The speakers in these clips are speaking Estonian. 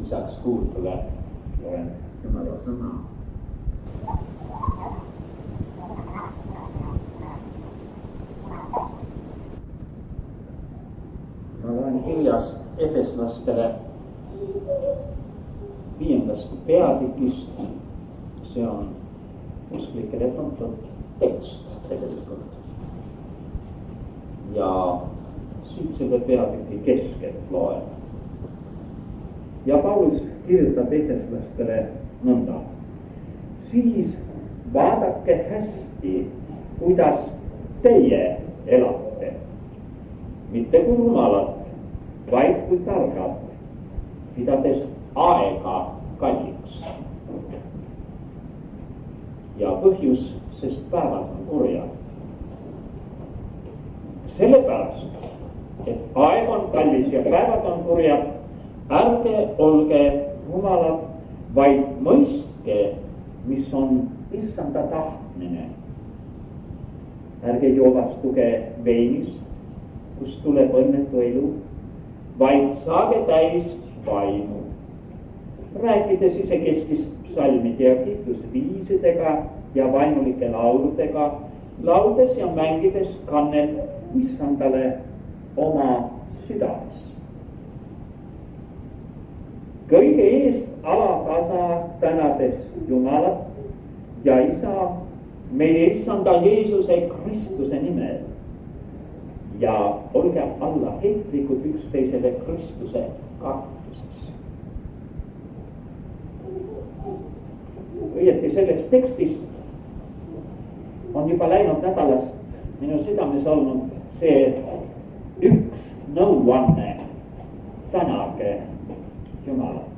saaks kuulda, loen Jumala sõna. Ma loen kirjas Efeslastele 5. peatükist. See on usklikele tuntud tekst tegelikult. Ja siit selle peatüki keskelt loen. Ja Paulus kirjutab efeslastele nõnda. Siis vaadake hästi, kuidas teie elate. Mitte kui rumalad, vaid kui targad, pidades aega kalliks. Ja põhjus, sest päevad on kurjad. Sellepärast, et aeg on kallis ja päevad on kurjad, ärge olge rumalad, vaid mõistke, mis on issanda tahtmine. Ärge joovastuge veinis, kus tuleb õnnetu elu, vaid saage täis vaimu. Rääkides isekeskist psalmide ja kiitusviisidega ja vaimulike lauludega, laudes ja mängides kannel issandale oma südames. Kõige eest alatasa tänades Jumalat ja Isa meie issanda Jeesuse Kristuse nimel. Ja olge alla heitlikud üksteisele Kristuse kartuses. Õieti sellest tekstist on juba läinud nädalast minu südames olnud see üks nõuanne. Tänage Jumalat.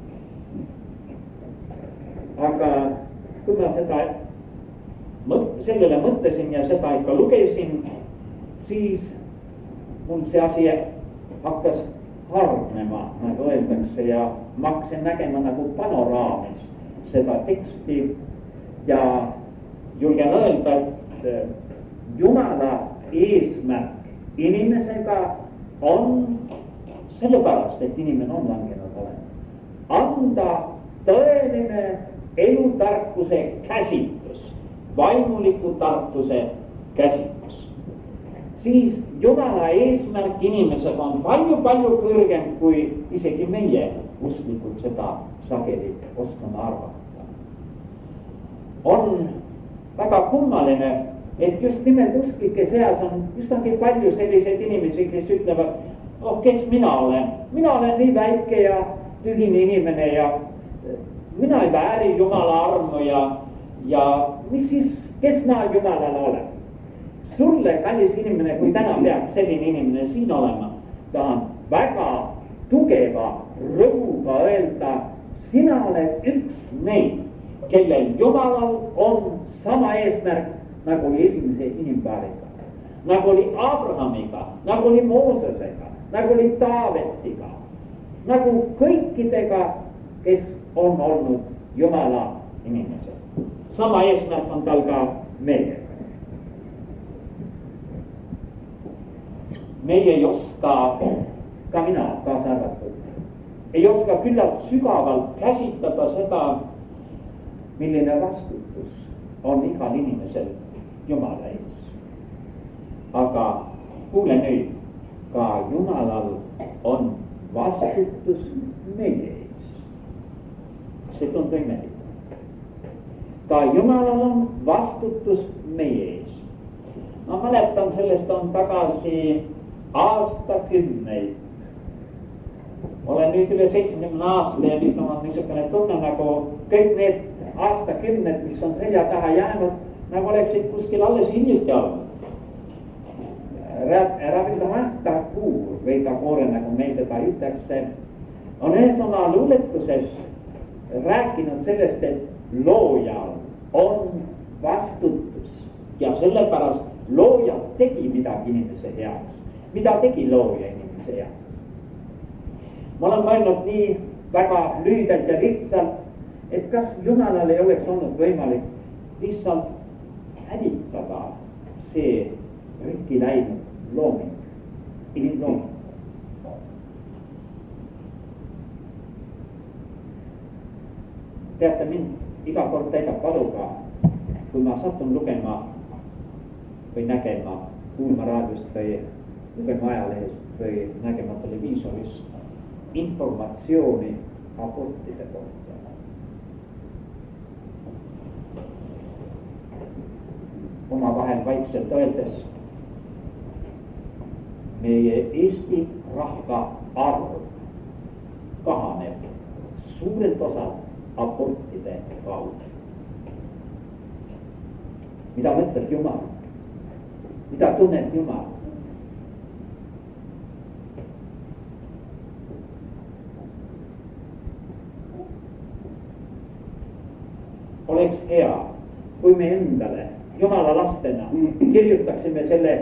Aga kui ma sellele mõtlesin ja seda ikka lugesin, siis mul see asi hakkas hargnema, nagu öeldakse, ja ma hakkasin nägema nagu panoraamis seda teksti ja julgen öelda, et Jumala eesmärk inimesega on sellepärast, et inimene on langenud olema. Anda tõeline elutarkuse käsitlus, vaimuliku tarkuse käsitlus. Siis Jumala eesmärk inimesega on palju kõrgem, kui isegi meie usklikud seda sageli oskame arvata. On väga kummaline, et just nimelt usklike seas on üsnagi palju selliseid inimesi, kes ütlevad, kes mina olen? Mina olen nii väike ja tühine inimene ja mina ei vääri Jumala armu ja mis siis, kes ma Jumalale olen? Sulle, kallis inimene, kui täna peaks selline inimene siin olema, tahan väga tugeva rõhuga öelda, sina oled üks neid, kellel Jumalal on sama eesmärk, nagu oli esimese inimpaariga, nagu oli Abrahamiga, nagu oli Moosesega, nagu oli Taavetiga, nagu kõikidega, kes on olnud Jumala inimesed. Sama eesmärk on tal ka meiega. Meie ei oska, ka mina kaasa arvatud, ei oska küllalt sügavalt käsitleda seda, milline vastutus on igal inimesel Jumala ees. Aga kuule nüüd, ka Jumalal on vastutus meie ees. See tundub imelik. Ka Jumalal on vastutus meie ees. Ma mäletan, sellest on tagasi aastakümneid. Olen nüüd üle 70 aasta ja nüüd on niisugune tunne, nagu kõik need aastakümned, mis on selja taha jäänud, nagu oleksid kuskil alles hiljuti olnud. Ravilda kuur või ka koore, nagu meil teda ütlekse, on ühes oma luuletuses rääkinud sellest, et loojal on vastutus ja sellepärast looja tegi midagi inimese heaks. Mida tegi looja inimese heaks? Ma olen mõelnud nii väga lühidalt ja lihtsalt, et kas Jumalal ei oleks olnud võimalik lihtsalt hävitada see rikki läinud looming, inimlooming. teate, mind iga kord täidab valuga, kui ma satun lugema või nägema, kuulma raadiost või lugema ajalehest või nägema televiisorist informatsiooni abortide kohta. Omavahel vaikselt öeldes meie Eesti rahva arv kahaneb suurelt osalt abortide kaudu. Mida mõtleb Jumal? Mida tunneb Jumal? Oleks hea, kui me endale Jumala lastena kirjutaksime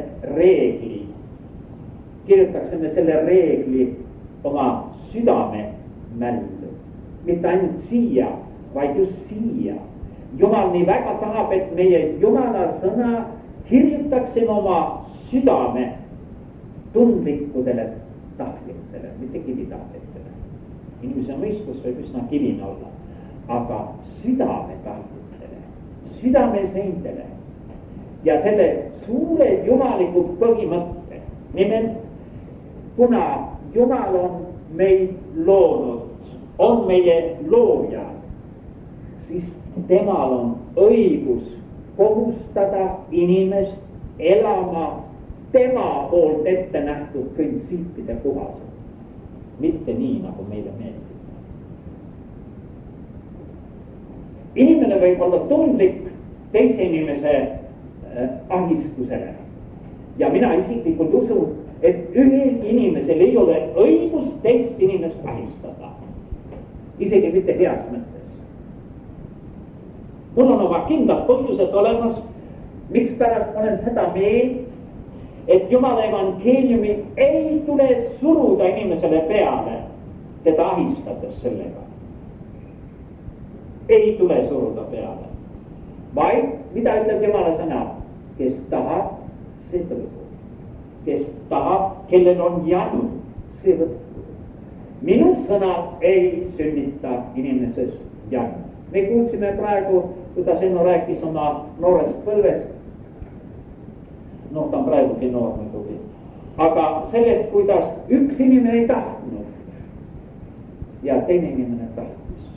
selle reegli oma südame mällu. Mitte ainult siia, vaid just siia. Jumal nii väga tahab, et meie Jumala sõna kirjutaksime oma südame tundlikkudele tahtlikele, mitte kivitahtlikele. Inimese mõistus võib üsna kivine olla, aga südame tahtlikele, südame seintele. Ja selle suure jumaliku põhimõtte, nimelt kuna Jumal on meid loonud, on meie looja, siis temal on õigus kohustada inimest elama tema poolt ette nähtud printsiipide kohaselt, mitte nii, nagu meile meeldib. Inimene võib olla tundlik teise inimese ahistusele ja mina isiklikult usun, et ühelgi inimesel ei ole õigust teist inimest ahistada, isegi mitte heas mõttes. Mul on oma kindlad põhjused olemas, mikspärast olen seda meelt, et Jumala evangeeliumi ei tule suruda inimesele peale, teda ahistades sellega. Ei tule suruda peale, vaid mida ütleb Jumala sõna? Kes tahab, see tõlgu. Kes tahab, kellel on janu, see võtku. Minu sõna ei sünnita inimeses janu. Me kuulsime praegu, kuidas Enno rääkis oma noorest põlvest. No ta on praegugi noor muidugi. Aga sellest, kuidas üks inimene ei tahtnud ja teine inimene tahtis.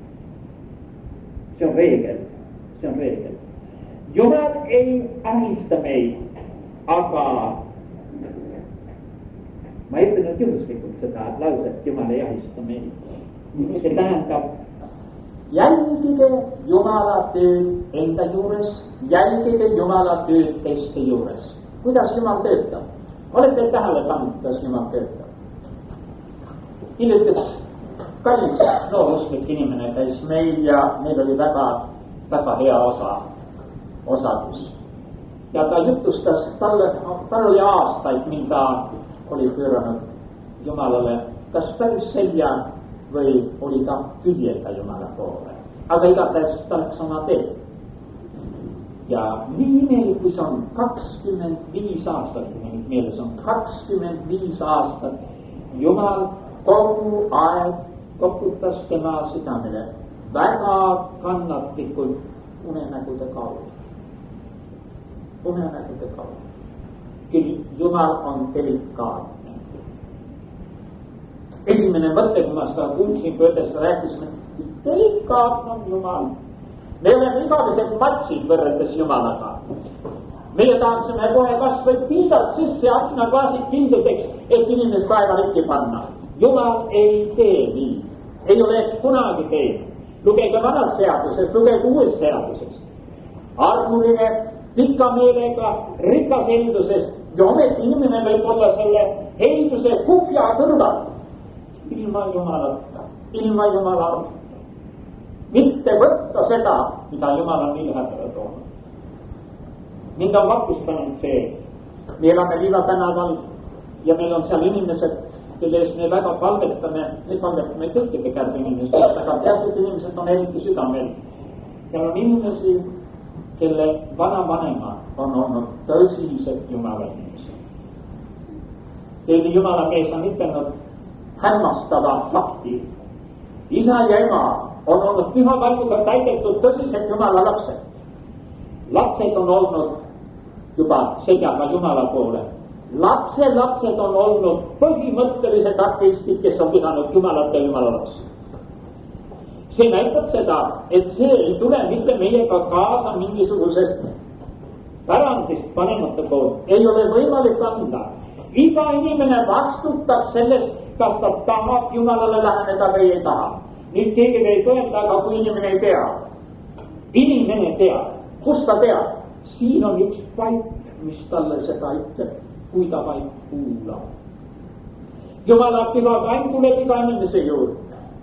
See on reegel. Jumal ei ahista meid, aga ma ei ütelnud juhuslikult seda lauset, Jumal ei ahista meid. See tähendab, jälgige Jumala tööd enda juures, jälgige Jumala tööd teiste juures. Kuidas Jumal töötab? Olete tähele pannud, kuidas Jumal töötab? Hiljuti üks kallis noorusklik inimene käis meil ja meil oli väga hea osadus. Ja ta jutustas, tal oli aastaid, mil ta oli pööranud Jumalale kas päris selja või oli ta küljega Jumala poole. Aga igatahes ta läks oma teed. Ja nii imelik, kui see on 25 aastat, kui meil meeles on 25 aastat, Jumal kogu aeg koputas tema südamele väga kannatlikult unenägude kaudu. Küll Jumal on delikaatne. Esimene mõte, kui ma seda kuulsin, kui õdest rääkisime, delikaatne on Jumal. Me oleme igalised matsid võrreldes Jumalaga. Meie tahaksime kohe kas või pildad sisse aknaklaasid kindluteks, et inimest aega rikki panna. Jumal ei tee nii. Ei ole kunagi teinud. Lugege vanas seaduses, lugege uues seaduses. Armuline, pika meelega, rikas heldusest ja ometi inimene võib olla selle helduse kuhja kõrval. Ilma Jumalata. Mitte võtta seda, mida Jumal on ilhädale toonud. Mind on vapustanud see. Me elame Liiva tänaval ja meil on seal inimesed, kelle eest me väga palvetame kõikide kärbe inimestest, aga teatud inimesed on eriti südamel. Seal on inimesi, kelle vanavanemad on olnud tõsised Jumala inimesed. Keegi Jumala mees on ütelnud hämmastava fakti. Isa ja ema on olnud püha vaimuga täidetud tõsised Jumala lapsed. Lapsed on olnud juba seljaga Jumala poole. Lapsed on olnud põhimõttelised ateistid, kes on vihanud Jumalat ja Jumala lapsi. See näitab seda, et see ei tule mitte meiega kaasa mingisugusest pärandist vanemate poolt. Ei ole võimalik anda. Iga inimene vastutab sellest, kas ta tahab Jumalale läheneda või ei taha. Nüüd keegi ei tõenda, aga kui inimene ei tea. Inimene teab. Kus ta teab? Siin on üks paik, mis talle seda ütleb, kui ta vaid kuulab. Jumala püha vaim tuleb iga inimese juurde.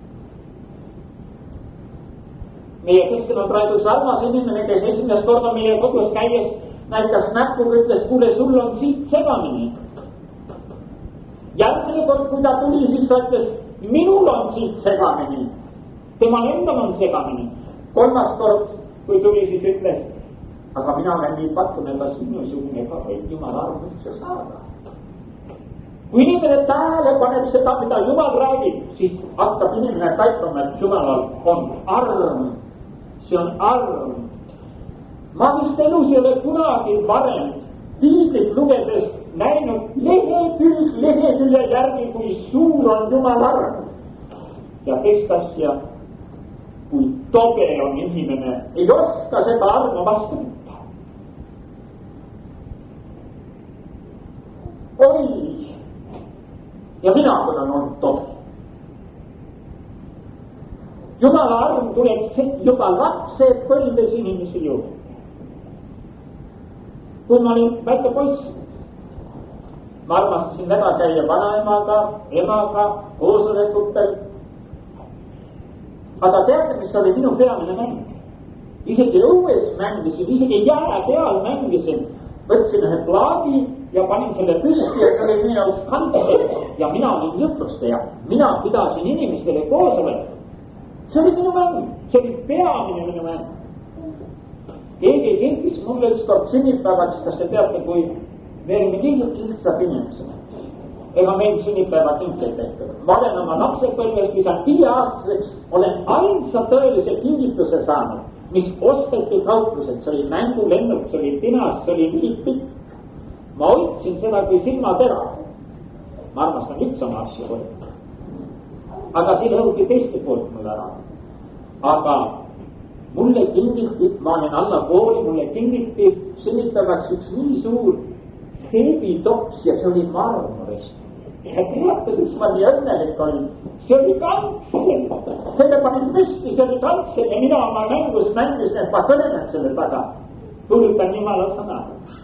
Meie keskel on praegu armas inimene, kes esimest korda meie kodus käies näitas näpuga, ütles, kuule, sul on siit segamini. Järgmine kord, kui ta tuli, siis ta ütles, minul on siit segamini. Temal endal on segamini. Kolmas kord, kui tuli, siis ütles, aga mina olen nii pattune, kas minusugune ka võib Jumala arv üldse saada. Kui inimene tähele paneb seda, mida Jumal räägib, siis hakkab inimene taipama, et Jumalal on arm. See on arm. Ma vist elus ei ole kunagi varem piiblit lugedes näinud lehekülje järgi, kui suur on Jumala arm. Ja teist asja, kui tobe on inimene, ei oska seda armu vastu võtta. Oi! Ja mina olen olnud tobe. Jumala arm tuleb juba lapse põlves inimese juurde. Kui ma olin väike poiss, ma armastasin väga käia vanaemaga, emaga, koosolekutel. Aga teate, mis oli minu peamine mäng? Isegi õues mängisin, isegi jää peal mängisin. Võtsin ühe plaadi ja panin selle püsti ja see oli minu jaoks kantse. Ja mina olin jutlustaja. Mina pidasin inimestele koosolekut. See oli minu mäng, see oli peamine minu mäng. Keegi kinkis mulle ükskord sünnipäevaks, kas te teate, kui me olime lihtsad inimesed. Ega meil sünnipäeva kinkeid tehtud. Ma olen oma lapsepõlves, mis on 5-aastaseks, olen ainsa tõelise kingituse saanud, mis osteti kaupluselt. See oli mängulennuk, see oli tinas, see oli nii pikk. Ma hoidsin seda kui silmatera. Ma armastan üldse oma asju hoida. Aga siin õhuti teiste poolt mulle ära. Aga mulle kingiti, ma olin alla kooli, mulle kingiti sünnipäevaks üks nii suur seebitops ja see oli marmorist. Ja teate, mis ma nii õnnelik olin? See oli kantsel. Selle panin püsti, see oli kantsel ja mina oma mängus mängisin, et ma kõnelen selle taga. Kuulutan Jumala sõna.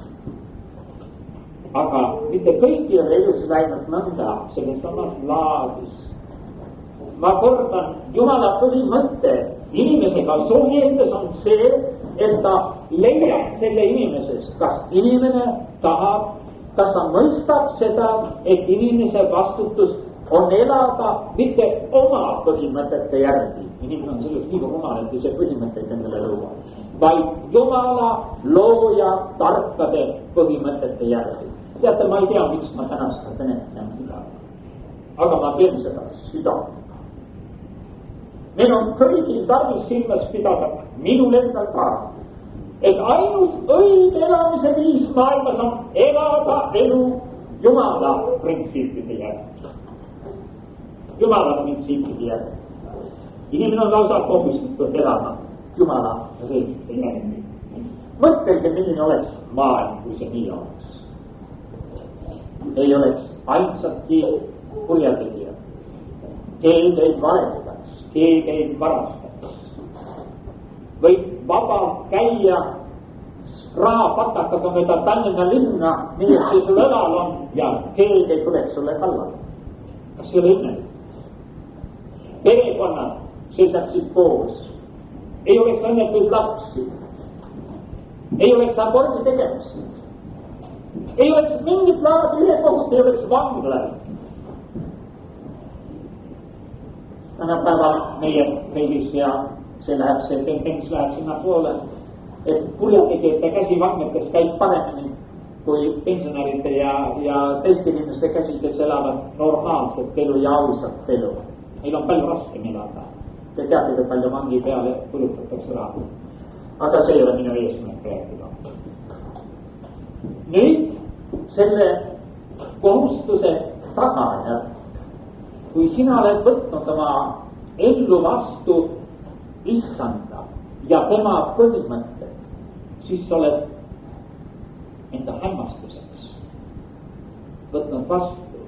Aga mitte kõik ei ole elus läinud nõnda, selles samas laadis. Ma kordan, Jumala põhimõte inimesega suheldes on see, et ta leiab selle inimesest, kas inimene tahab, kas ta mõistab seda, et inimese vastutus on elada mitte oma põhimõtete järgi. Inimene on sellest liiga rumal, et see põhimõtteid endale luua, vaid Jumala looja tarkade põhimõtete järgi. Teate, ma ei tea, miks ma täna seda kõnetlen midagi, aga ma teen seda südamega. Meil on kõigil tarvis silmas pidada, minul endal ka, et ainus õige elamise viis maailmas on elada elu Jumala printsiipide järgi. Jumala printsiipide järgi. Inimene on lausa kohustatud elama Jumala reeglite järgi. Mõtelge, milline oleks maailm, kui see nii oleks. Ei oleks ainsatki kurjategijad. Keegi ei valetaks, keegi ei varastaks. Võib vaba käia rahapatakaga mööda Tallinna linna, nii et see sul õlal on ja keegi ei tuleks sulle kallale. Kas see ole õnnelik? Perekonnad seisaksid koos. Ei oleks õnnetuid lapsi. Ei oleks abordi tegemist. Ei oleks mingit laadi ülekohut, ei oleks vanglaid. Tänapäeval meie riigis ja see tendents läheb sinna poole, et kurjategijate käsi vanglates käib paremini kui pensionäride ja teiste inimeste käsi, kes elavad normaalset elu ja ausat elu. Meil on palju raskem elada. Te teate, kui palju vangi peale kulutatakse raha. Aga see ei ole minu eesmärk rääkida. Nüüd selle kohustuse tagajärg, kui sina oled võtnud oma ellu vastu issanda ja tema põhimõtted, siis sa oled enda hämmastuseks võtnud vastu.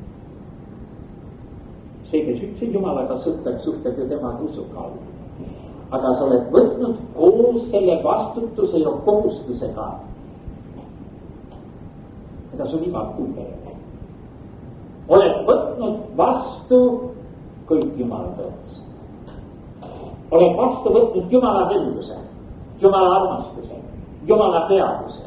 See, kes üldse Jumalaga suhtleb ju tema usuga. Aga sa oled võtnud koos selle vastutuse ja kohustusega, mida sul iga kuu peale. Oled võtnud vastu kõik Jumala tõotused. Oled vastu võtnud Jumala selguse, Jumala armastuse, Jumala teaduse.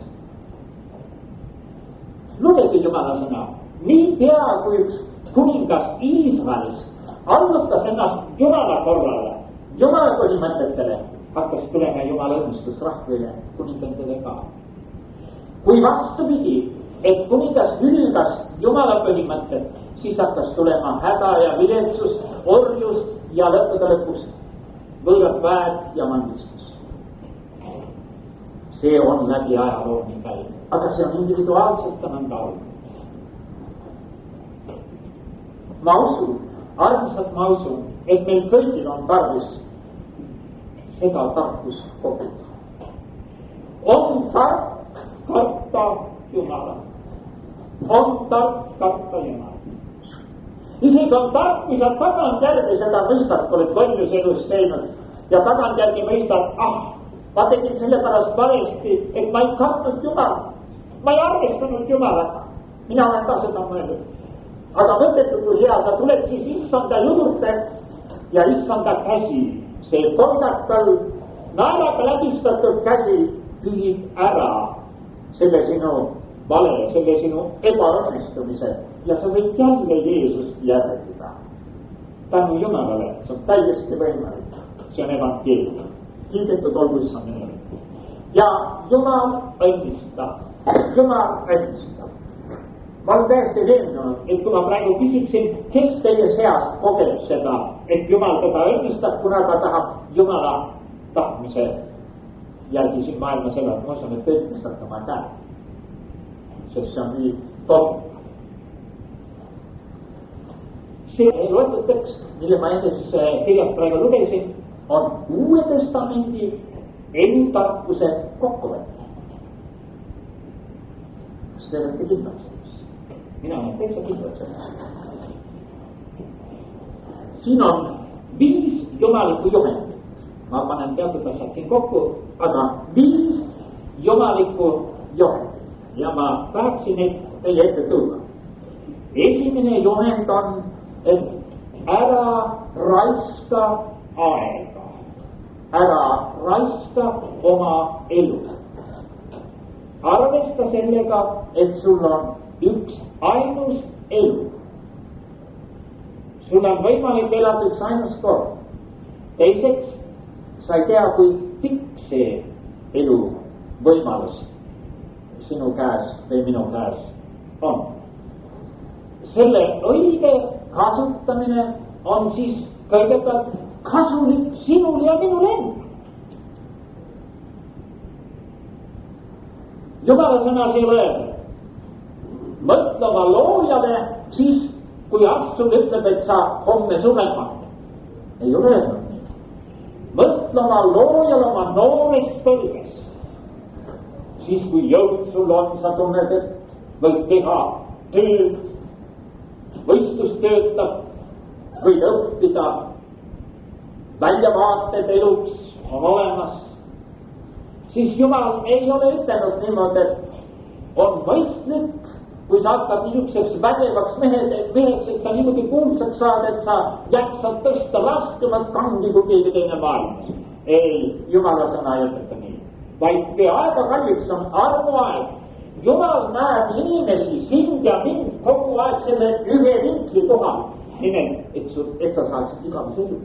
Lugege Jumala sõna. Nii pea kui üks kuningas Iisraelis allutas ennast Jumala korrale, Jumala põhimõtetele, hakkas tulema Jumala õnnistus rahvile, kuningantele ka. Kui vastupidi, et kuningas hülgas Jumala põhimõtted, siis hakkas tulema häda ja viletsus, orjus ja lõppude lõpus võõrad väed ja vangistus. See on läbi ajaloo nii käinud, aga see on individuaalselt nõnda olnud. Ma usun, armsad ma usun, et meil kõigil on tarvis seda tarkust koguda. On tark karta Jumala. On tark karta Jumala. Isegi on tark, kui sa tagantjärgi seda mõistad, kui oled paljus elus teinud ja tagantjärgi mõistad, ma tegin sellepärast valesti, et ma ei kartnud Jumala. Ma ei arvestanud Jumalaga. Mina olen ka seda mõelnud. Aga mõttetud kui hea, sa tuled siis issanda juurde ja issanda käsi, see kordatal naeraga läbistatud käsi pühib ära selle sinu vale, selle sinu ebaõnnestumise ja sa võid jälle Jeesust järgida. Tänu Jumalale, see on täiesti võimalik. See on evangeelium. Kiidetud olgu issand nimel. Ja Jumal õnnistab. Jumal õnnistab. Ma olen täiesti veendunud, et kui ma praegu küsiksin, kes teie seast kogeb seda, et Jumal teda õnnistab, kuna ta tahab Jumala tahtmise järgi siin maailmas elada, ma usun, et te õnnistate oma käe. Sest see on nii tohib. See loetud tekst, mille ma enne siis kirjast praegu lugesin, on Uue Testamendi elutarkuse kokkuvõte. Kas te olete kindlad sellest? Mina olen täitsa kindlad sellest. Siin on 5 jumalikku juhendit. Ma panen teatud asjad siin kokku, aga 5 jumalikku juhendit. Ja ma tahaksin neid teie ette tuua. Esimene juhend on, et ära raiska aega. Ära raiska oma elu. Arvesta sellega, et sul on üks ainus elu. Sul on võimalik elada üks ainus kord. Teiseks, sa ei tea, kui pikk see elu võimalus sinu käes või minu käes on. Selle õige kasutamine on siis kõigepealt kasulik sinul ja minul endal. Jumala sõnas ei ole mõtle oma loojale siis, kui arst sul ütleb, et sa homme surema. Ei ole öelnud nii. Mõtle oma loojale oma noores põlves. Siis, kui jõud sul on, sa tunned, et võid teha tööd, võistlus töötab, võid õppida, väljavaated eluks on olemas. Siis Jumal ei ole ütelnud niimoodi, et on mõistlik, kui sa hakkad niisuguseks vägevaks meheks, et sa niimoodi kuulsaks saad, et sa jaksad tõsta laskemat kangi kui keegi teine maailmas. Ei, Jumala sõna ei ütleta nii. Vaid aega kalliks on armuaeg. Jumal näeb inimesi, sind ja mind kogu aeg selle ühe vinkli kohal. Nimelt, et sa saaksid igavese elu.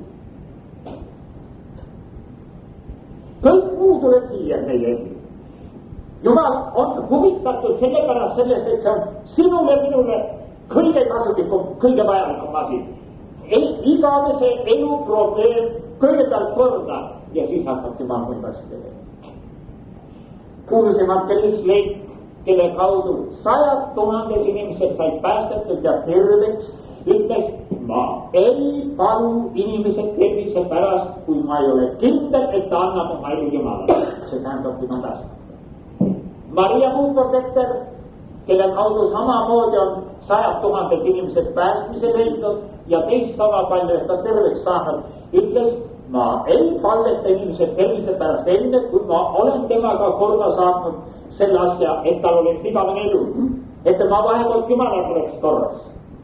Kõik muu tuleb hiljem meie elu. Jumal on huvitatud sellepärast sellest, et see on sinule, minule kõige kasulikum, kõige vajalikum asi. igavese elu probleem kõigepealt korda ja siis hakkab Jumal muid asju tegema. kuulus evangelist, kelle kaudu 100 000 inimesed said päästetud ja terveks, ütles, ma ei palu inimese tervise pärast, kui ma ei ole kindel, et ta annab oma elu Jumalale. See tähendab, kui ma päästan. Maria Muukordetter, kelle kaudu samamoodi on 100 000 inimesed päästmise leidnud ja teist sama palju, et ta terveks saanud, ütles, ma ei palleta inimese tervise pärast enne, kui ma olen temaga korda saanud selle asja, et tal oleks igavene elu, et tema vahepealt Jumalal oleks korras.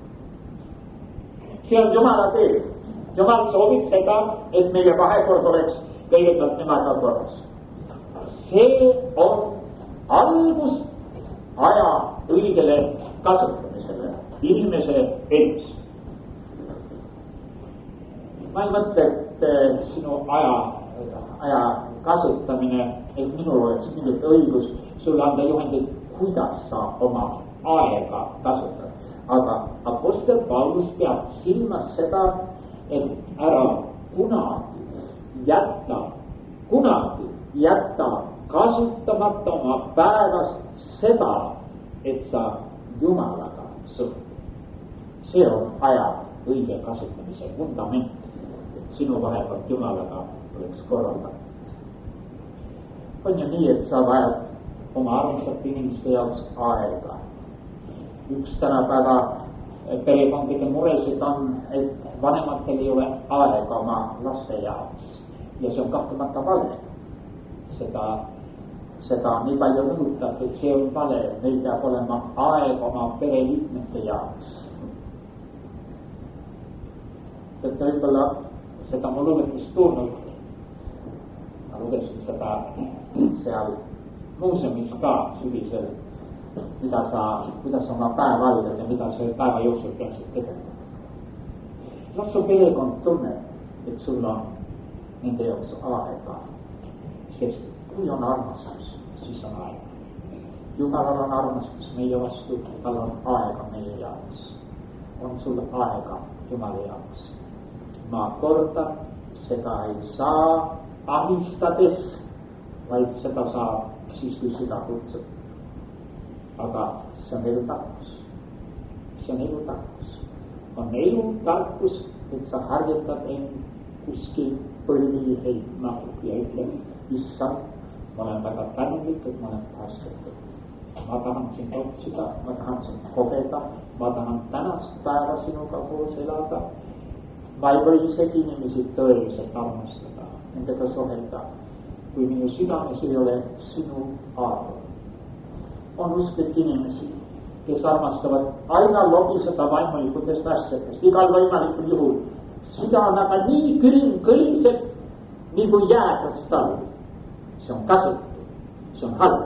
See on Jumala tee. Jumal soovib seda, et meie vahekord oleks kõigepealt temaga korras. See on algus aja õigele kasutamisele inimese elus. Ma ei mõtle, et sinu aja kasutamine, et minul oleks mingit õigust sulle anda juhendid, kuidas sa oma aega kasutad. Aga apostel Paulus peab silmas seda, et ära kunagi jätta kasutamata oma päevas seda, et sa Jumalaga suhtled. See on aja õige kasutamise fundament, et sinu vahepealt Jumalaga oleks korraldatud. On ju nii, et sa vajad oma armstate inimeste jaoks aega. Üks tänapäeva perekondade muresid on, et vanematel ei ole aega oma laste jaoks. Ja see on kahtlemata vale. Seda on nii palju rõhutatud, see on vale. Meil peab olema aega oma pereliikmete jaoks. Et võib-olla seda ma lugetust tulnud. Ma lugesin seda seal muuseumis ka sügisel, kuidas sa oma päev validad ja mida sa päeva jooksul peaksid tegema. Las su perekond tunneb, et sul on nende jaoks aega. Sest kui on armastus, siis on aega. Jumalal on armastus meie vastu, tal on aega meie jaoks. On sul aega Jumala jaoks. Ma kordan, seda ei saa ahistades, vaid seda saab siis, kui süda kutsub. Aga see on elutarkus. See on elutarkus. On elutarkus, et sa harjutad end kuskil põlvi heitma ja ütled, issand, ma olen väga tänulik, et ma olen päästetud. Ma tahan sind otsida, ma tahan sind kogeda, ma tahan tänast päeva sinuga koos elada. Ma ei või isegi inimesi tõeliselt armastada, nendega suhelda, kui minu südames ei ole sinu arv. On usklik inimesi, kes armastavad aina lobiseda vaimulikutest asjadest, igal võimalikul juhul. Süda on aga nii külm kõliseb, nii kui jääkristall. See on kasutu, see on halb.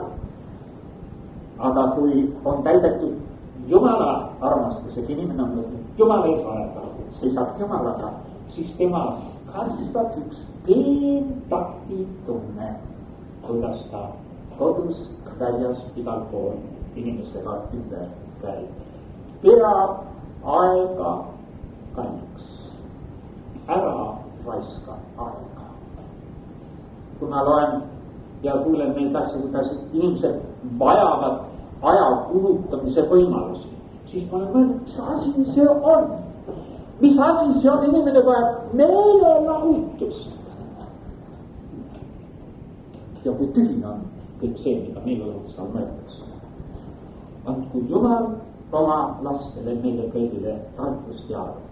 Aga kui on täidetud Jumala armastusega, inimene on võtnud Jumala eesvaega, seisab Jumalaga, siis temas kasvab üks peentakti tunne, kuidas ta kodus, väljas, igal pool inimestega ümber käib. Peab aega kalliks. Ära raiska aega. Kui ma loen ja kuulen neid asju, kuidas inimesed vajavad aja kulutamise võimalusi, siis ma olen mõelnud, mis asi see on? Mis asi see on? Inimene vajab meelelahutust. Ja kui tühine on kõik see, mida meelelahutust on mõeldaks. Andku Jumal oma lastele meile kõigile tarkust ja arvu.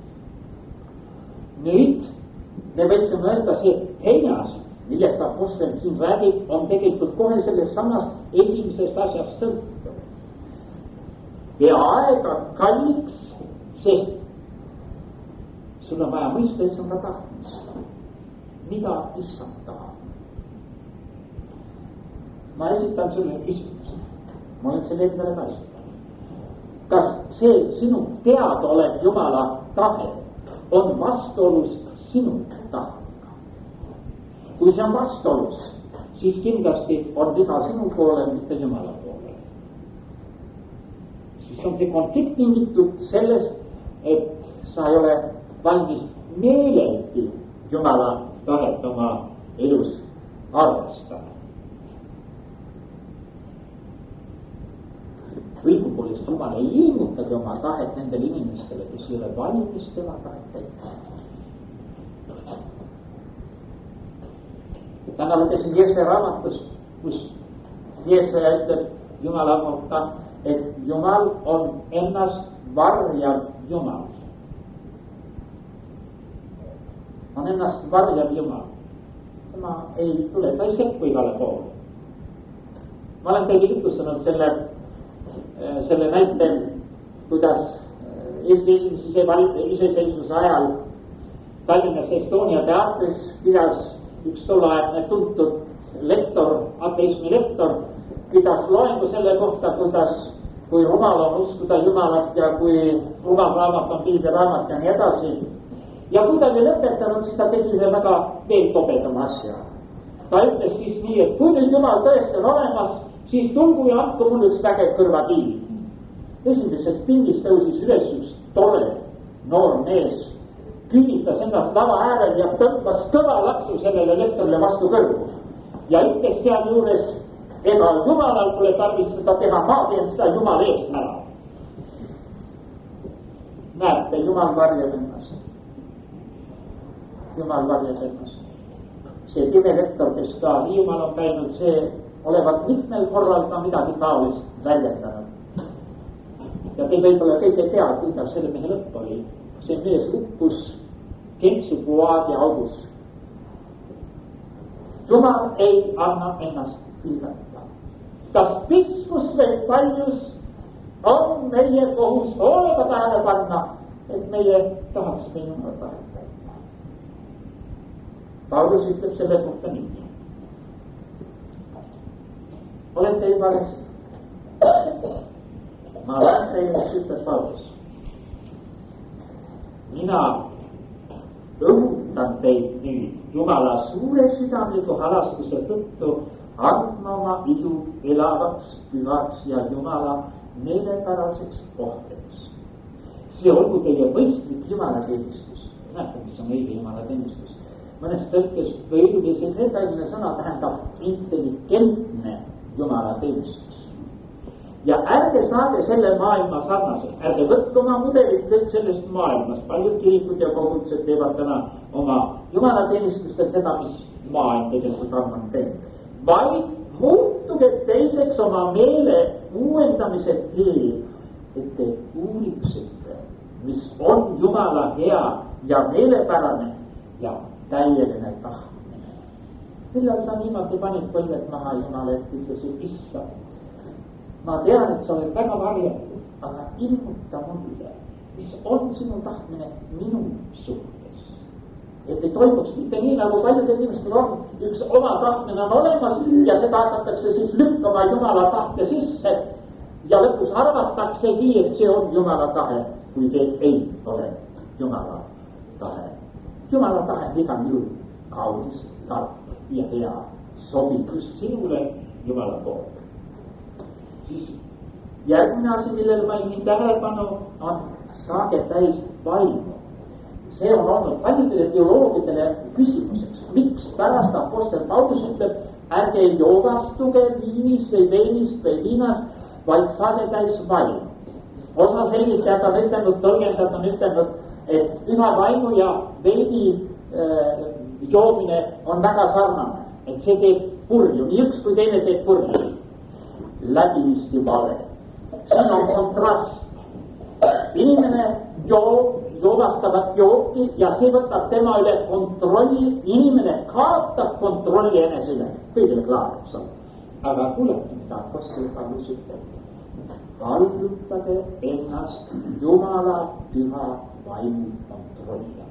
Nüüd me võiksime öelda see teine asi, millest apostel siin räägib, on tegelikult kohe sellest samast esimesest asjast sõltuv. Ja aega kalliks, sest sul on vaja mõista, et see on ka tahtmis. Mida issand tahab? Ma esitan sulle küsimuse. Ma olen selle endale ka esitanud. Kas see sinu teadaolev Jumala tahe on vastuolus sinu tahtega? Kui see on vastuolus, siis kindlasti on viga sinu poole, mitte Jumala poole. Siis on see konflikt tingitud sellest, et sa ei ole valmis meeleldi Jumala tahet oma elus arvestada. Õigupoolest Jumal ei ilmutagi oma tahet nendele inimestele, kes ei ole valmis tema tahet täitma. Täna lugesin Jeesaja raamatust, kus Jeesaja ütleb Jumala kohta, et Jumal on ennast varjav Jumal. On ennast varjav Jumal. Tema ei tule, ta ei sekku igale poole. Ma olen teile jutustanud selle näite, kuidas Eesti iseseisvuse ajal Tallinnas Estonia teatris pidas üks tolleaegne tuntud lektor, ateismi lektor, pidas loengu selle kohta, kui rumal on uskuda Jumalat ja kui rumal raamat on piibliraamat ja nii edasi. Ja kui ta oli lõpetanud, siis ta tegi ühe väga veel tobedama asja. Ta ütles siis nii, et kui nüüd Jumal tõesti on olemas, siis tulgu ja andku mul üks vägev kõrvakiil. Esimesest pingist tõusis üles üks tore noor mees, künnitas ennast lava äärel ja tõmbas kõva laksu sellele lektorile vastu kõrvu. Ja ütles sealjuures, ega Jumalal pole tarvis seda teha, ma teen seda Jumala eest ära. Näete, Jumal varjab ennast. Jumal varjab ennast. See pimelektor, kes ka Hiiumaal on käinud, see olevat mitmel korral ka midagi taolist väljendanud. Ja te võib-olla kõik ei tea, kuidas selle mehe lõpp oli. See mees uppus kempsupuaadi augus. Jumal ei anna ennast pilgata. Kas piskus või paljus on meie kohus hoolega tähele panna, et meie tahaksime Jumala tahet täitma. Paulus ütleb selle kohta nii. Olete juba läsi? Ma olen teile, ütleb Paulus. Mina õhutan teid nüüd Jumala suure südamliku halastuse tõttu andma oma isu elavaks, pühaks ja Jumala meelepäraseks ohvriks. See olgu teie mõistlik jumalateenistus. Näete, mis on õige jumalateenistus. Mõnes tõlkes või see kreetaline sõna tähendab intelligentne jumalateenistus. Ja ärge saage selle maailma sarnaseks, ärge võtke oma mudelit kõik sellest maailmast. Paljud kirikud ja kogutsed teevad täna oma jumalateenistust, et seda, mis maailm tegelikult on teinud. Vaid muutuge teiseks oma meele uuendamise teel, et te uuriksite, mis on Jumala hea ja meelepärane ja täieline tahtmine. Millal sa niimoodi panid põlved maha Jumala, et ütlesid, issand, ma tean, et sa oled väga varjatud, aga ilmuta mulle, mis on sinu tahtmine minu suhtes. Et ei toimuks mitte nii, nagu paljudel inimestel on, üks oma tahtmine on olemas ja seda hakatakse siis lükkama Jumala tahte sisse ja lõpus arvataksegi, et see on Jumala tahe, kuigi ei ole Jumala tahe. Jumala tahe on igal juhul kaunis, tark ja hea, sobib just sinule Jumala poolt. Siis järgmine asi, millele ma juhin tähelepanu, on saage täis vaimu. See on olnud paljudele teoloogidele küsimuseks. Miks pärast apostel Paulus ütleb, ärge joogastuge viinist või veinist või viinast, vaid saage täis vaimu. Osa selgitajad on ütelnud, tõlgendajad on ütelnud, et üha vaimu ja veini joomine on väga sarnane. Et see teeb purju, nii üks kui teine teeb purju. Läbinisti vale. Siin on kontrast. Inimene joogastavat jooki ja see võtab tema üle kontrolli. Inimene kaotab kontrolli enese üle. Kõigile klaar, eks ole. Aga kuulete, mida apostel Paulus ütleb. Kallutage ennast Jumala püha vaimu kontrollida.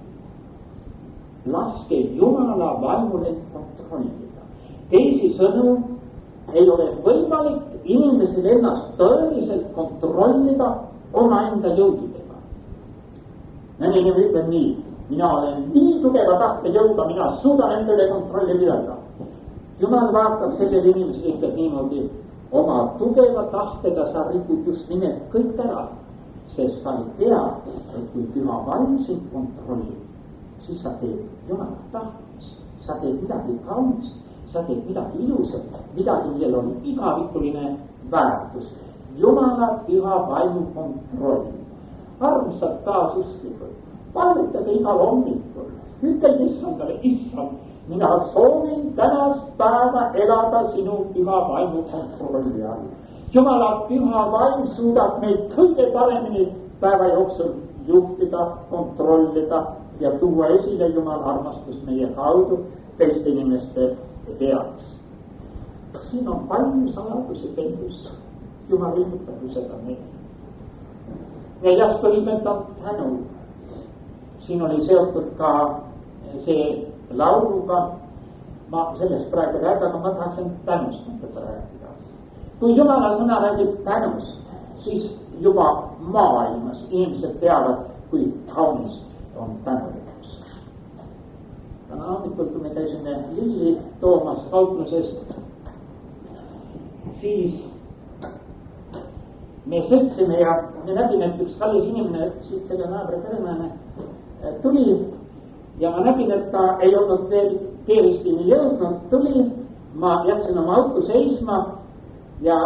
Laske Jumala vaimul end kontrollida. Teisisõnu, ei ole võimalik inimesel ennast tõeliselt kontrollida omaenda jõududega. Mõni inimene ütleb nii, mina olen nii tugeva tahte jõuda, mina suudan enda üle kontrolli pidada. Jumal vaatab sellele inimesele, ütleb niimoodi, oma tugeva tahtega sa rikud just nimelt kõik ära. sest sa ei tea, et kui Püha Vaim sind kontrollib, siis sa teed Jumala tahtmist, sa teed midagi kaunist, sa teed midagi ilusat, midagi, millel on igavikuline väärtus. Jumala Püha Vaimu kontroll. Armsad kaasusklikud, palvetage igal hommikul, ütelge issandale, issand, mina soovin tänast päeva elada sinu Püha Vaimu kontrolli all. Jumala Püha Vaim suudab meid kõige paremini päeva jooksul juhtida, kontrollida ja tuua esile Jumala armastust meie kaudu teiste inimeste heaks. Siin on palju saladusi peidus. Jumal ilmutagu seda meile. 4. põhimõte on tänu. Siin oli seotud ka see lauluga. Ma sellest praegu räägin, aga ma tahaksin tänust natuke rääkida. Kui Jumala sõna räägib tänust, siis juba maailmas inimesed teavad, kui kaunis on tänulikkus. Täna hommikul, kui me käisime lilli toomas kaupluses, siis me sõitsime ja me nägime, et üks kallis inimene siit selle naabri perenaine tuli ja ma nägin, et ta ei olnud veel teeristini jõudnud, tuli, ma jätsin oma auto seisma ja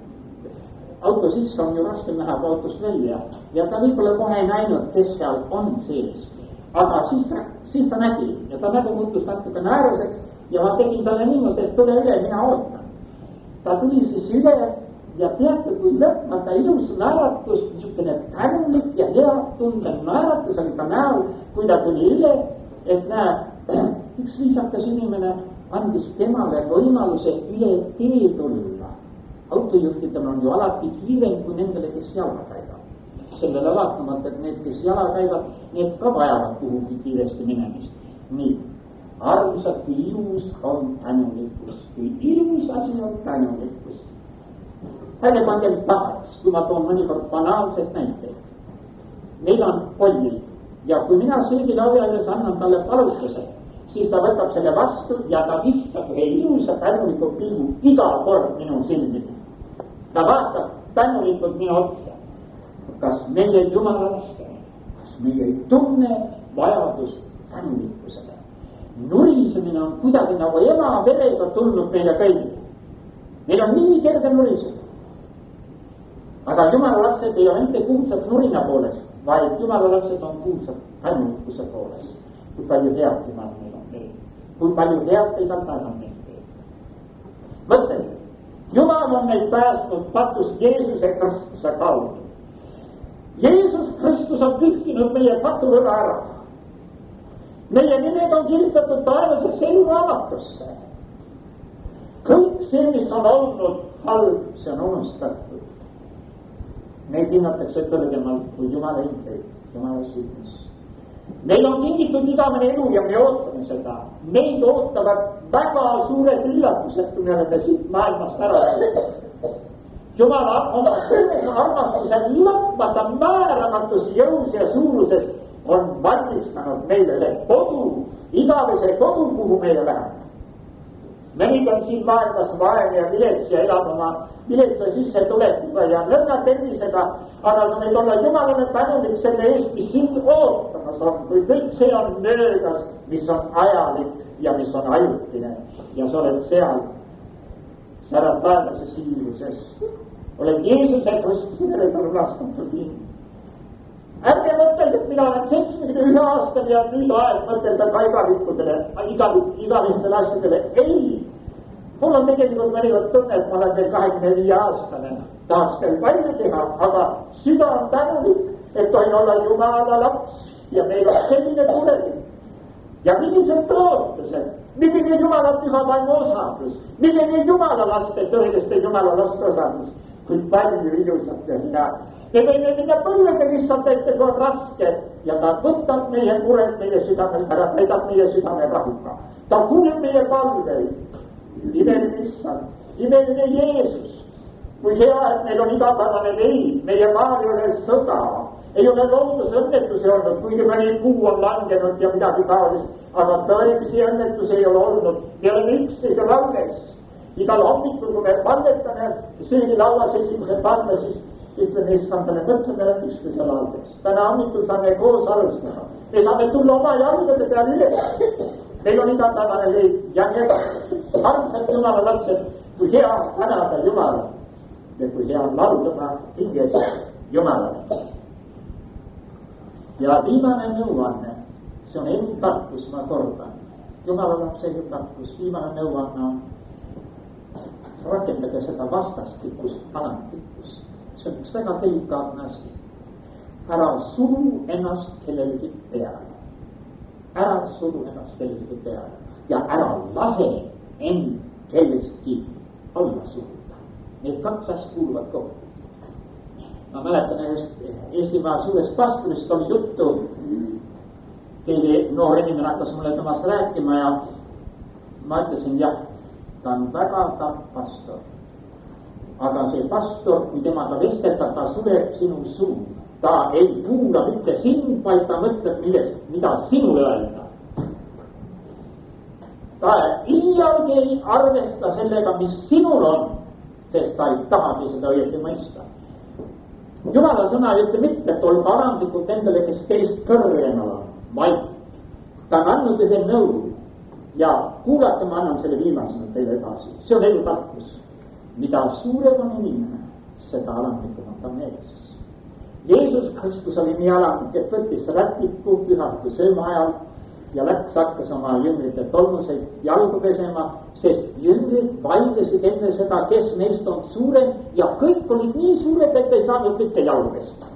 auto sisse on ju raske näha autost välja ja ta võib-olla kohe ei näinud, kes seal on sees. Aga siis ta nägi ja ta nägu muutus natuke naeruseks ja ma tegin talle niimoodi, et tule üle, mina ootan. Ta tuli siis üle ja teate, kui lõpmata ilus naeratus, niisugune tänulik ja hea tundel naeratus oli ta näol, kui ta tuli üle, et näe, üks viisakas inimene andis temale võimaluse üle tee tulla. Autojuhtidel on ju alati kiirem kui nendele, kes jala käivad. Sellele vaatamata, et need, kes jala käivad, need ka vajavad kuhugi kiiresti minemist. Nii, armsad, kui ilus on tänulikkus, kui ilus asi on tänulikkus. Ärge pangem pahaks, kui ma toon mõnikord banaalsed näiteid. Meil on polli ja kui mina söögilaudades annan talle palutuse, siis ta võtab selle vastu ja ta viskab ühe ilusa tänuliku pilgu iga kord minu silmini. Ta vaatab tänulikult minu otsa. Kas meie Jumala laskame? Kas meie ei tunne vajadust tänulikkusele? Nurisemine on kuidagi nagu ema verega tulnud meile kõigile. Meil on nii kerge nuriseda. Aga Jumala lapsed ei ole mitte kuulsad nurina poolest, vaid Jumala lapsed on kuulsad tänulikkuse poolest. Kui palju head Jumal meil on teinud. Kui palju head teisalt on meil teinud. Mõtleme, Jumal on meid päästnud patust Jeesuse Kristuse kaudu. Jeesus Kristus on pühkinud meie patuvõla ära. Meie nimed on kirjutatud taevasesse eluraamatusse. Kõik see, mis on olnud halb, see on unustatud. Neid hinnatakse kõrgemalt kui Jumala ingleid, Jumala sündis. Meil on kingitud igavene elu ja me ootame seda. Meid ootavad väga suured üllatused, kui me oleme siit maailmast ära rääginud. Jumala oma selles armastuse lõpmata määramatus jõus ja suuruses on valmistanud meile kodu, igavese kodu, kuhu meie läheme. Mõnig on siin maailmas vaene ja vilets ja elab oma viletsa sissetulekuga ja nõrga tervisega, aga sa võid olla Jumalale tänulik selle eest, mis sind ootamas on, kui kõik see on möödas, mis on ajalik ja mis on ajutine. Ja sa oled seal, sa oled taevases iiluses, oled Jeesuse Kristuse verega lunastatud inimene. Ärge mõtelda, et mina olen 71 aastal ja nüüd aeg mõtelda ka igavikudele, igavistele asjadele. Ei, mul on tegelikult mõnikord tunne, et ma olen veel 25 aastane. Tahaks veel palju teha, aga süda on tänulik, et tohin olla Jumala laps ja meil on selline tulevik. Ja millised lootused, milline Jumala Püha Vaimu osadus, milline Jumala laste, tõeliste Jumala laste osadus, kui palju ilusat ja head. Me võime minna põlvede lihtsalt ette, kui on raske ja ta võtab meie mured meie südamel ära, täidab meie südame rahuga. Ta kuuleb meie palveid. Imeline issand, imeline Jeesus. Kui hea, et meil on igapäevane leib, meie maal ei ole sõda, ei ole loodusõnnetusi olnud, kuigi mõni puu on langenud ja midagi taolist, aga tõelisi õnnetusi ei ole olnud. Me oleme üksteisel alles. Igal hommikul, kui me palvetame söögilauas esimese palve, siis ütlen issandale, mõtleme üksteisele aldeks. täna hommikul saame koos alustada. me saame tulla oma jalgade peale üles. meil on igapäevane leib ja nii edasi. armsad Jumala lapsed, kui hea tänada Jumala ja kui hea laulda hinges Jumalale. ja viimane nõuanne, see on elutarkus, ma kordan. Jumala lapse elutarkus, viimane nõuanne on rakendage seda vastastikust alandlikkust. see on üks väga delikaatne asi. ära suru ennast kellelegi peale. ära suru ennast kellelegi peale ja ära lase end kellestki alla suruda. Need kaks asja kuuluvad kokku. ma mäletan ühest Eestimaa suurest pastorist oli juttu. keegi noor inimene hakkas mulle temast rääkima ja ma ütlesin jah, ta on väga tark pastor. aga see pastor, kui temaga vestelda, ta sureb sinu suu. ta ei kuula mitte sind, vaid ta mõtleb mida sinule öelda. ta iialgi ei arvesta sellega, mis sinul on, sest ta ei tahagi seda õieti mõista. Jumala sõna ei ütle mitte, et olge alandlikud nendele, kes teist kõrgemal on, vaid ta on andnud ühe nõu ja kuulake, ma annan selle viimasena teile edasi. see on elutarkus. mida suurem on inimene, seda alandlikum on ta meelsus. Jeesus Kristus oli nii alandlik, et võttis rätiku pühatu sööma ajal ja hakkas oma jüngrite tolmuseid jalgu pesema, sest jüngrid vaidlesid enne seda, kes neist on suurem ja kõik olid nii suured, et ei saanud mitte jalgu pesta.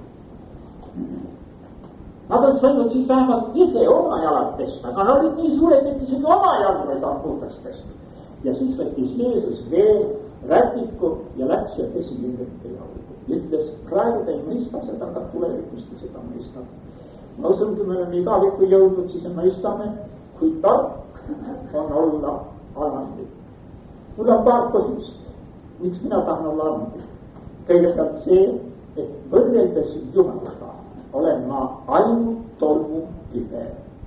Nad oleks võinud siis vähemalt ise oma jalad pesta, aga nad olid nii suured, et isegi oma jalgu ei saanud puhtaks pesta. ja siis võttis Jeesus veel rätiku ja läks ja pesi jüngrite jalgu. Ütles, praegu te ei mõista seda, aga tulevikus te seda mõistab. Ma usun, kui me oleme igavikku jõudnud, siis me mõistame, kui tark on olla alandlik. Mul on paar põhjust, miks mina tahan olla alandlik. Kõigepealt see, et võrreldes Jumalaga olen ma ainult tolmukive.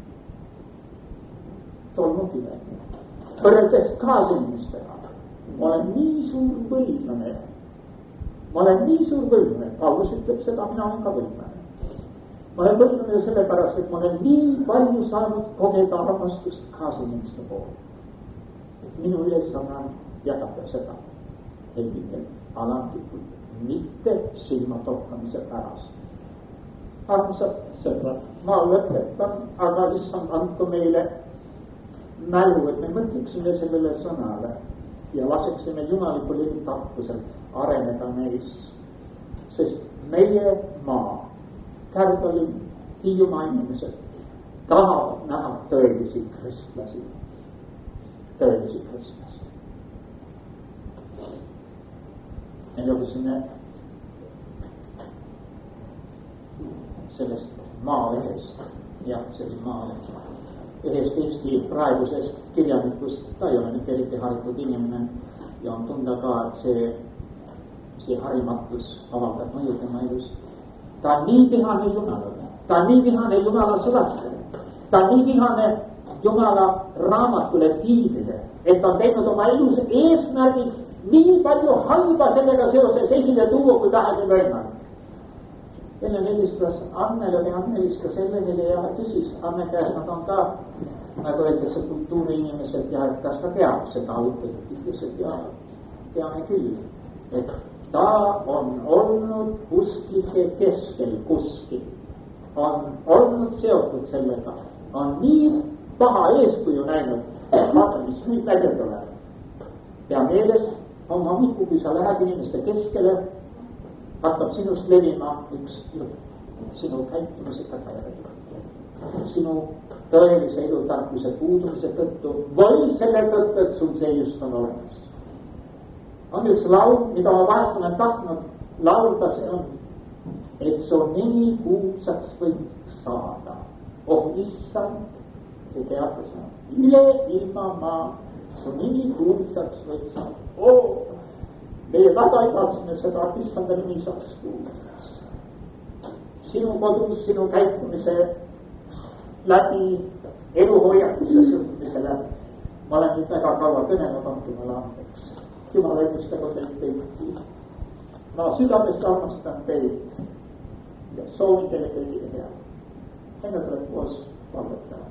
Tolmukive. Võrreldes kaasinimestega ma olen nii suur võlglane. Ma olen nii suur võlglane. Paulus ütleb seda, mina olen ka võlglane. Ma olen võlglane sellepärast, et ma olen nii palju saanud kogeda armastust kaasinimeste poolt. Et minu ülesanne on jagada seda hellikult, alandlikult, mitte silmatorkamise pärast. Armsad sõbrad, ma lõpetan, aga issand andku meile mälu, et me mõtleksime sellele sõnale ja laseksime jumalikul elutarkusel areneda meis. Sest meie maa, Kärdalinn, Hiiumaa inimesed tahavad näha tõelisi kristlasi. Tõelisi kristlasi. Me lugesime sellest Maalehest, jah, see oli Maaleht, ühest Eesti praegusest kirjanikust, ta ei ole mitte eriti haritud inimene ja on tunda ka, et see harimatus avaldab mõju tema elus. Ta on nii vihane Jumalale, ta on nii vihane Jumala sõnastele, ta on nii vihane Jumala raamatule, piiblile, et ta on teinud oma elus eesmärgiks nii palju halba sellega seoses esile tuua, kui vähegi võimalik. Enne helistas Annele või Anne helistas Hellenile ja küsis Anne käes, nad on ka, nagu öeldakse, kultuuriinimesed ja et kas ta teab seda autorit. Ütles, et ja, teame küll, et ta on olnud kuskile keskel kuskil, on olnud seotud sellega, on nii paha eeskuju näinud, et vaata, mis nüüd välja tuleb. Ja meeles on hommikul, kui sa lähed inimeste keskele, hakkab sinust levima üks jutt, sinu käitumise tagajärg, sinu tõelise elutarkuse puudumise tõttu või selle tõttu, et sul see just on olemas. On üks laul, mida ma vahest olen tahtnud laulda, see on, et su nimi kuulsaks võiks saada. Oh issand, te teate seda, üle ilma maa, su nimi kuulsaks võiks saada. Oh, meie väga igatsime seda, et issanda nimi saaks kuulsaks. Sinu kodus, sinu käitumise läbi, eluhoiakuse sõltumise läbi. Ma olen nüüd väga kaua kõnelenud, antud mulle andeks. Jumal õnnistagu teid kõiki. Ma südamest armastan teid ja soovin teile kõigile head. Enne tuleb koos palvetama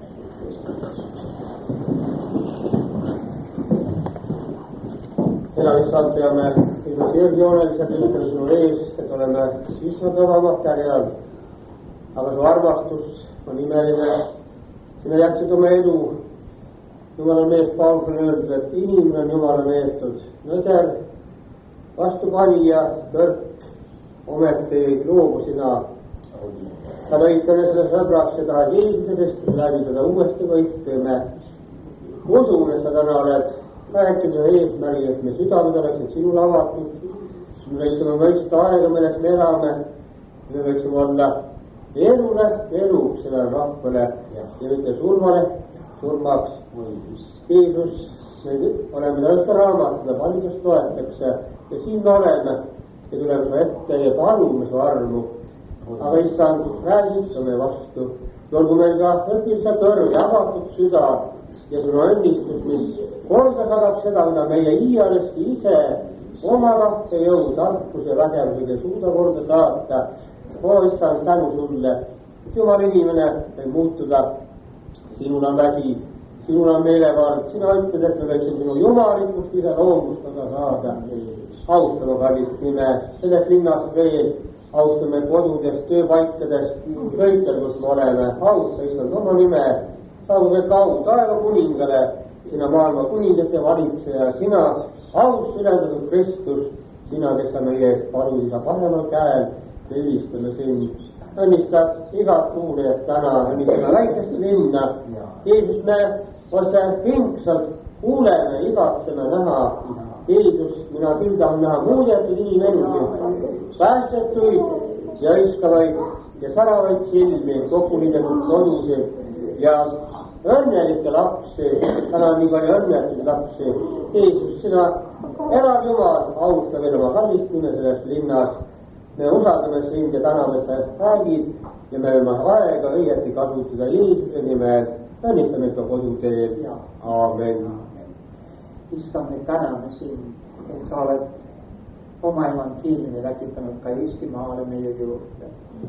elamissaate ja me ilmus eeljooneliselt ütleme sinu ees, et oleme issanda materjal. Aga su armastus on imeline. Sina jätsid oma edu. Jumala mees Paulus on öeldud, et inimene on Jumala meetud. Nõder, vastupanija, nõrk, ometi loobu sina. Sa lõid sellele sõbraks seda Jeesusest, läbi seda uuesti võistleme. Usume sa täna oled rääkida eesmärgi, et me südamed oleksid sinule avatud. Me võiksime mõista aega, milles me elame. Me võiksime olla elule elu sellele rahvale ja mitte surmale, surmaks. Jeesus, me oleme täiesti raamatud, paljudest loetakse ja siin me oleme ja tuleme su ette ja palume su armu. Aga issand, räägib me vastu. Olgu meil ka õpilse kõrv ja avatud süda ja sinu õnnistus, mis korda saadab seda, mida meie iialeski ise oma tahte jõu, tarkuse ja vägevusega ei suuda korda saata. Issand, tänu sulle, et Jumal inimene võib muutuda. Sinul on vägi, sinul on meelevald, sina ütled, et me võiksime sinu jumalikust ise loomustada saada. Austame kallist nime, selles linnas veel, austame kodudest, tööpaikadest, kõikjal, kus me oleme. Austa, issand, oma nime, sauge kau, taeva kuningale, sina maailma kuningate valitseja, sina aus ülendatud Kristus, sina, kes on meie eest paluisa paremal käel, me ülistame sind. Õnnistab igat kuulijat täna, õnnistame väikest linna. Jeesus, me otse hingsalt kuuleme, igatseme näha. Jeesus, mina küll tahan näha muudetud inimelusid, päästetuid ja iskavaid ja säravaid silmi, kokkuliidetud kodusid ja õnnelikke lapsi. Täna on nii palju õnnelikke lapsi. Jeesus, sina elad Jumal, austa veel oma kallist nime selles linnas. Me usaldame sind ja täname sa räägid ja me oleme aega õieti kasutada Jeesuse nimel. Õnnistame ka koduteel. Aamen. Issand, me täname sind, et sa oled oma evangeeliumi läkitanud ka Eestimaale meie juurde.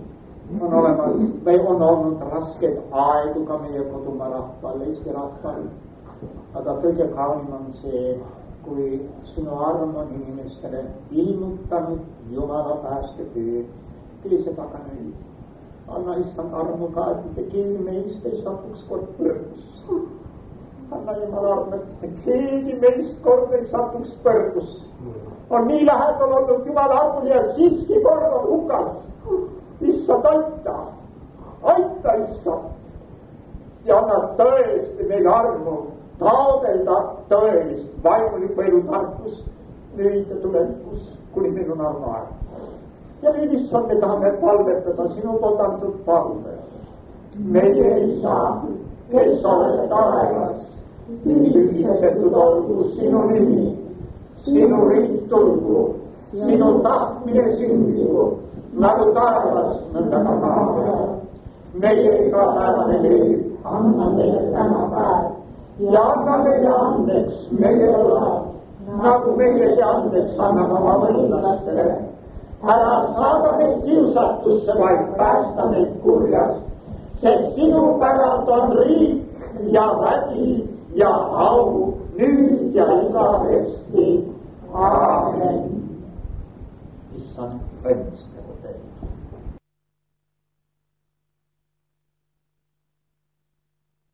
On olemas, või on olnud raskeid aegu ka meie kodumaa rahval, Eesti rahval. Aga kõige kaunim on see, kui sinu arm on inimestele ilmutanud Jumala päästetöö. Tee seda ka nüüd. Anna issand armu ka, et mitte keegi meist ei satuks kord põrgus. Anna Jumala arm, et keegi meist kord ei satuks põrgus. On nii lähedal olnud Jumala armul ja siiski kord on hukas. Issand, aita issand. Ja anna tõesti meile armu taodelda tõelist vaimulikku elu tarkust nüüd ja tulevikus, kuni meil on arvaeg. Ja nüüd issand, me tahame palvetada sinu poolt antud palve. Meie isa, kes oled taevas, üldisetud olgu sinu nimi, sinu riik tulgu, sinu tahtmine sündigu, nagu taevas, nõnda ka maa peal. Meie igapäevane leib, anna meile täna päev. Ja anna meile andeks meie võlad, nagu meiegi andeks anname oma võlglastele. Ära saada meid kiusatusse, vaid päästa meid kurjast, sest sinu pärand on riik ja vägi ja au nüüd ja igavesti. Aamen. Issand, õnnistav.